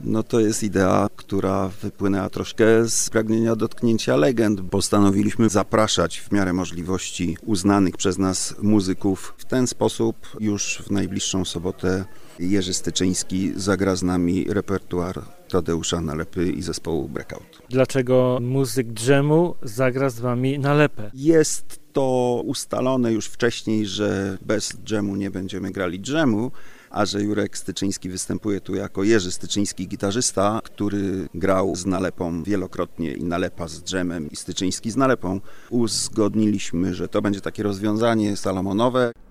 No to jest idea, która wypłynęła troszkę z pragnienia dotknięcia legend. Postanowiliśmy zapraszać w miarę możliwości uznanych przez nas muzyków. W ten sposób już w najbliższą sobotę Jerzy Styczyński zagra z nami repertuar Tadeusza Nalepy i zespołu Breakout. Dlaczego muzyk dżemu zagra z wami Nalepę? Jest to ustalone już wcześniej, że bez dżemu nie będziemy grali dżemu, a że Jurek Styczyński występuje tu jako Jerzy Styczyński, gitarzysta, który grał z Nalepą wielokrotnie i Nalepa z dżemem i Styczyński z Nalepą, uzgodniliśmy, że to będzie takie rozwiązanie salomonowe.